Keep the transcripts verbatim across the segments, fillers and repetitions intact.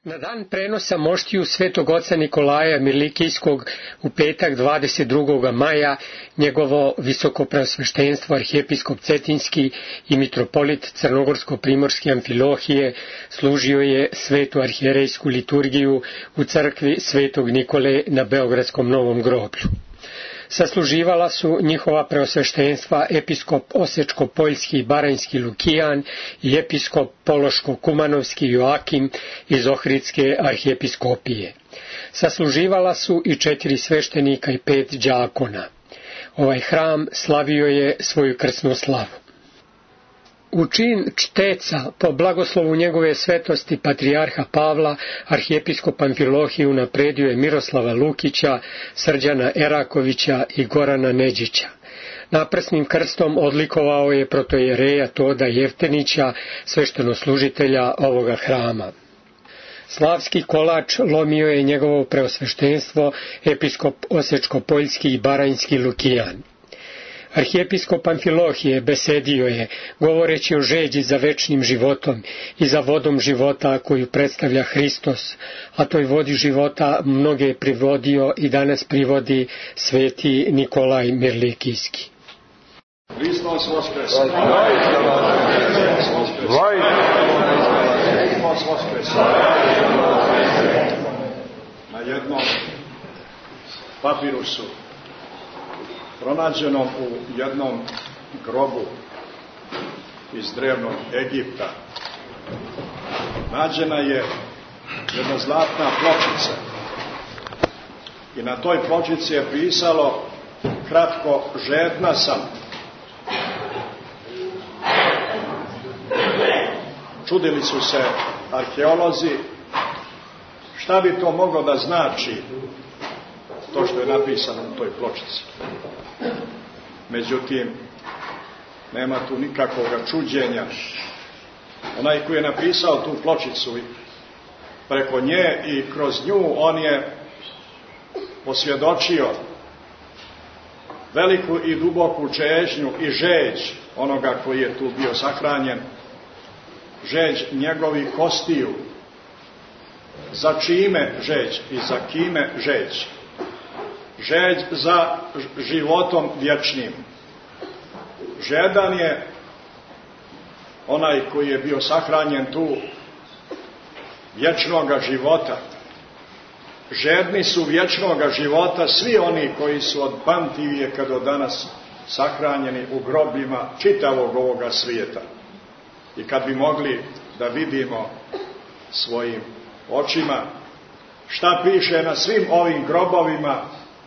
Na dan prenosa moštiju Svetog oca Nikolaja Mirlikijskog u petak dvadeset drugog maja njegovo visokopreosveštenstvo arhijepiskop Cetinski i mitropolit Crnogorsko-primorske Amfilohije služio je svetu arhijerejsku liturgiju u crkvi Svetog Nikole na Beogradskom Novom groblju. Sasluživala su njihova preosveštenstva episkop Osečko-Poljski i Baranjski Lukijan i episkop Pološko-Kumanovski Joakim iz Ohridske arhijepiskopije. Sasluživala su i četiri sveštenika i pet đakona. Ovaj hram slavio je svoju krsnu slavu. U čin čteca, po blagoslovu njegove svetosti patrijarha Pavla, arhijepiskop Amfilohiju napredio je Miroslava Lukića, Srđana Erakovića i Gorana Neđića. Naprsnim krstom odlikovao je protojereja Toda Jeftenića, sveštenoslužitelja ovoga hrama. Slavski kolač lomio je njegovo preosveštenstvo episkop Osečko-Poljski i Baranjski Lukijan. Arhijepiskop Amfilohije besedio je, govoreći o žeđi za večnim životom i za vodom života koju predstavlja Hristos, a toj vodi života mnoge je privodio i danas privodi sveti Nikolaj Mirlikijski. Hristos voskreso! Hristos voskreso! Na jednom papirusu pronađenom u jednom grobu iz drevnog Egipta nađena je jedna zlatna pločica i na toj pločici je pisalo kratko: žedna sam. Čudili su se arheolozi šta bi to moglo da znači to što je napisano u toj pločici. Međutim, nema tu nikakvog čuđenja. Onaj koji je napisao tu pločicu, preko nje i kroz nju on je posvjedočio veliku i duboku čežnju i žeđ onoga koji je tu bio sahranjen, žeđ njegovih kostiju. Za čime žeđ i za kime žeđ? Žeđ za životom vječnim. Žedan je onaj koji je bio sahranjen tu vječnoga života. Žedni su vječnoga života svi oni koji su od pamtivijeka do danas sahranjeni u grobima čitavog ovoga svijeta. I kad bi mogli da vidimo svojim očima šta piše na svim ovim grobovima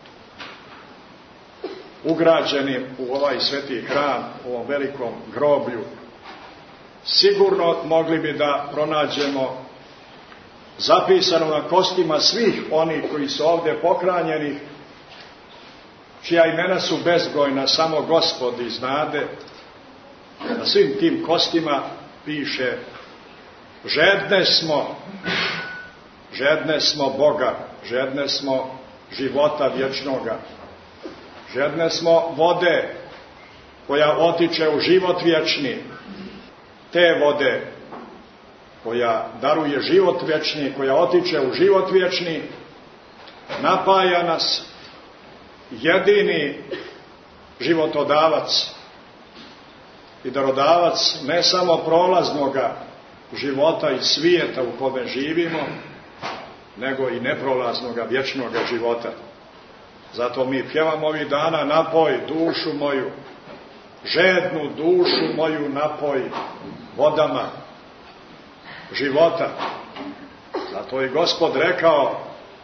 ugrađenim u ovaj sveti hram, u ovom velikom groblju, sigurno mogli bi da pronađemo zapisano na kostima svih onih koji su ovdje pohranjeni, čija imena su bezbrojna, samo Gospod i znade. Na svim tim kostima piše: žedne smo, žedne smo Boga, žedne smo života vječnoga, žedne smo vode koja otiče u život vječni, te vode koja daruje život vječni, koja otiče u život vječni, napaja nas jedini životodavac i darodavac ne samo prolaznoga života i svijeta u kome živimo, nego i neprolaznoga vječnoga života. Zato mi pjevamo ovih dana: napoj dušu moju, žednu dušu moju napoj vodama života. Zato je Gospod rekao: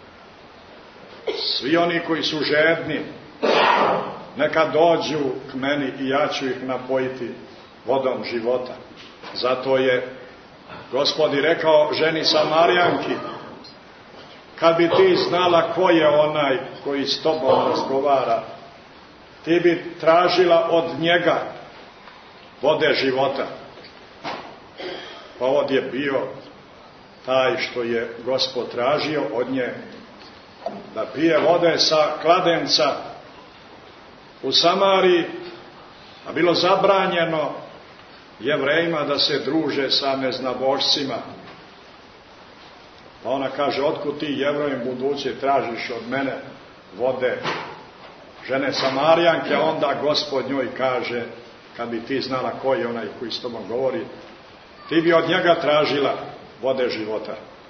svi oni koji su žedni, neka dođu k meni i ja ću ih napojiti vodom života. Zato je Gospod i rekao ženi Samarijanki: kad bi ti znala ko je onaj koji s tobom razgovara, ti bi tražila od njega vode života. Pa ovdje je bio taj što je Gospod tražio od nje da pije vode sa kladenca u Samariji, a bilo zabranjeno Jevrejima da se druže sa neznabošcima. Pa ona kaže, otkud ti Jevrojim buduće tražiš od mene vode žene Samarijanke, a onda Gospod njoj kaže, kad bi ti znala ko je onaj koji s tobom govori, ti bi od njega tražila vode života.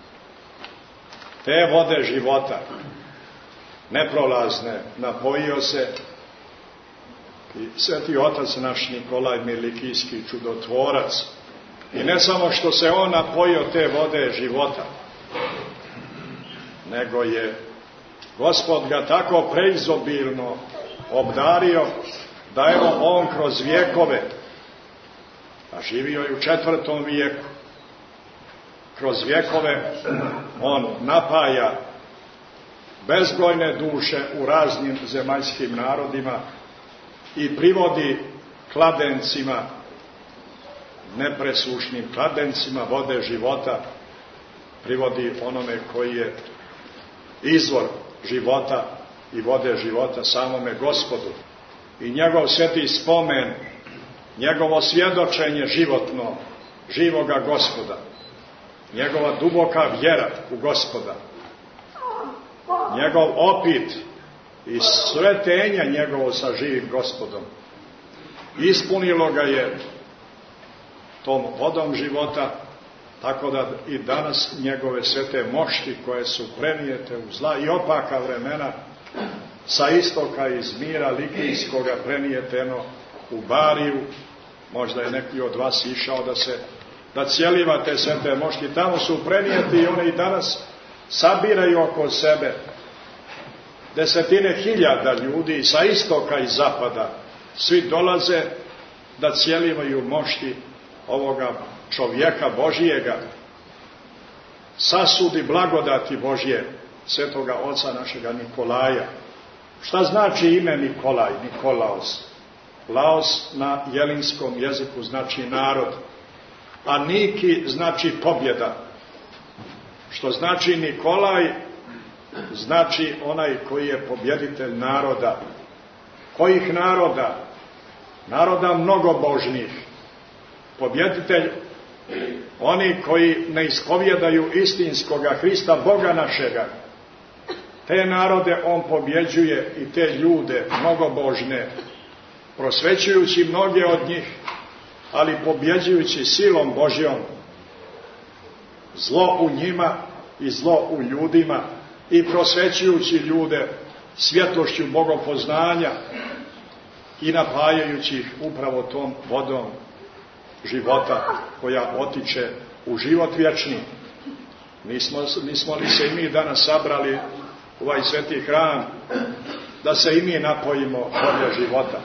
Te vode života, neprolazne, napojio se i sveti otac naš Nikolaj Milikijski, čudotvorac. I ne samo što se on napojio te vode života, nego je Gospod ga tako preizobilno obdario da evo on kroz vjekove, a živio je u četvrtom vijeku, kroz vjekove on napaja bezbrojne duše u raznim zemaljskim narodima i privodi kladencima, nepresušnim kladencima vode života, privodi onome koji je izvor života i vode života, samome Gospodu. I njegov sveti spomen, njegovo svjedočenje životno živoga Gospoda, njegova duboka vjera u Gospoda, njegov opit i sretenje njegovo sa živim Gospodom, ispunilo ga je tom vodom života, tako da i danas njegove svete mošti koje su prenijete u zla i opaka vremena, sa istoka iz mira Likijskoga prenijeteno u Bariju, možda je neki od vas išao da se da cijeliva te svete mošti, tamo su prenijeti i one i danas sabiraju oko sebe desetine hiljada ljudi sa istoka i zapada, svi dolaze da cijelivaju mošti ovoga čovjeka Božijega, sasudi blagodati Božje, svetoga oca našega Nikolaja. Šta znači ime Nikolaj, Nikolaos? Laos na jelinskom jeziku znači narod, a Niki znači pobjeda. Što znači Nikolaj? Znači onaj koji je pobjeditelj naroda. Kojih naroda? Naroda mnogobožnih. Pobjeditelj oni koji ne ispovjedaju istinskoga Hrista, Boga našega. Te narode on pobjeđuje i te ljude mnogobožne, prosvećujući mnoge od njih, ali pobjeđujući silom Božjom zlo u njima i zlo u ljudima i prosvećujući ljude svjetlošću bogopoznanja i napajajući ih upravo tom vodom života koja otiče u život vječni. Nismo, nismo li se i mi danas sabrali u ovaj sveti hram da se i mi napojimo vode života?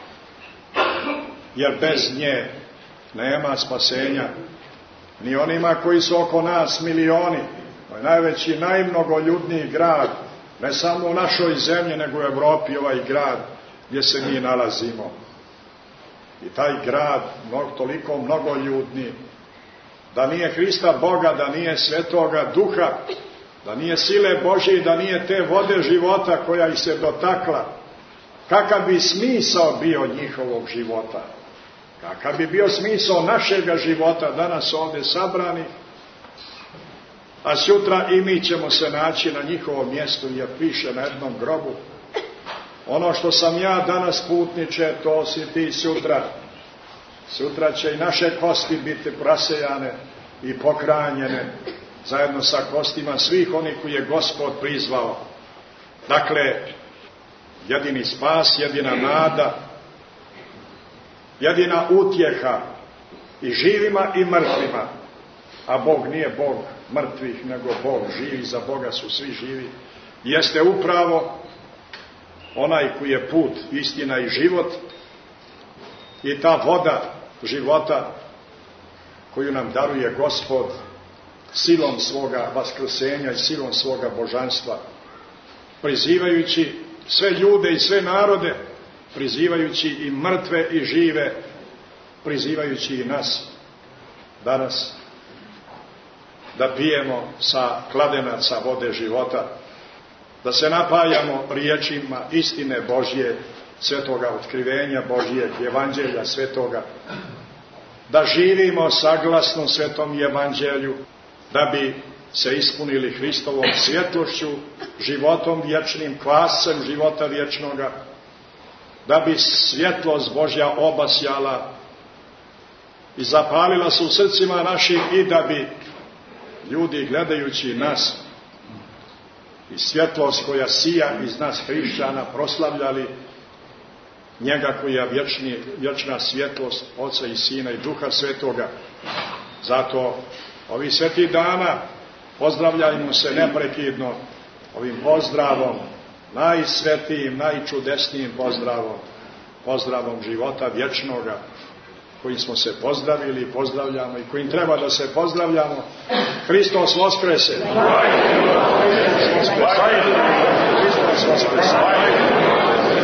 Jer bez nje nema spasenja ni onima koji su oko nas milioni. To je najveći, najmnogoljudniji grad, ne samo u našoj zemlji, nego u Evropi, ovaj grad gdje se mi nalazimo. I taj grad, toliko mnogoljudni, da nije Hrista Boga, da nije Svetoga Duha, da nije sile Božje, da nije te vode života koja ih se dotakla, kakav bi smisao bio njihovog života? Kakav bi bio smisao našega života danas ovdje sabrani, a sutra i mi ćemo se naći na njihovom mjestu, jer piše na jednom grobu: ono što sam ja danas putniče, to si ti sutra. Sutra će i naše kosti biti prasejane i pokranjene zajedno sa kostima svih onih koji je Gospod prizvao. Dakle, jedini spas, jedina nada, jedina utjeha i živima i mrtvima, a Bog nije Bog mrtvih, nego Bog živi, za Boga su svi živi, jeste upravo onaj koji je put, istina i život, i ta voda života koju nam daruje Gospod silom svoga vaskrsenja i silom svoga božanstva, prizivajući sve ljude i sve narode, prizivajući i mrtve i žive, prizivajući i nas danas da pijemo sa kladenaca vode života, da se napajamo riječima istine Božje, svetoga otkrivenja Božjeg, evanđelja svetoga, da živimo saglasno svetom evanđelju, da bi se ispunili Hristovom svjetlošću, životom vječnim, kvascem života vječnoga, da bi svjetlost Božja obasjala i zapalila se u srcima našim i da bi ljudi gledajući nas i svjetlost koja sija iz nas hrišćana proslavljali njega koja je vječni, vječna svjetlost Oca i Sina i Duha Svetoga. Zato ovih svetih dana pozdravljajmo se neprekidno ovim pozdravom, najsvetijim, najčudesnijim pozdravom, pozdravom života vječnoga, kojim smo se pozdravili i pozdravljamo i kojim treba da se pozdravljamo. Hristos Voskrese! Hristos Voskrese!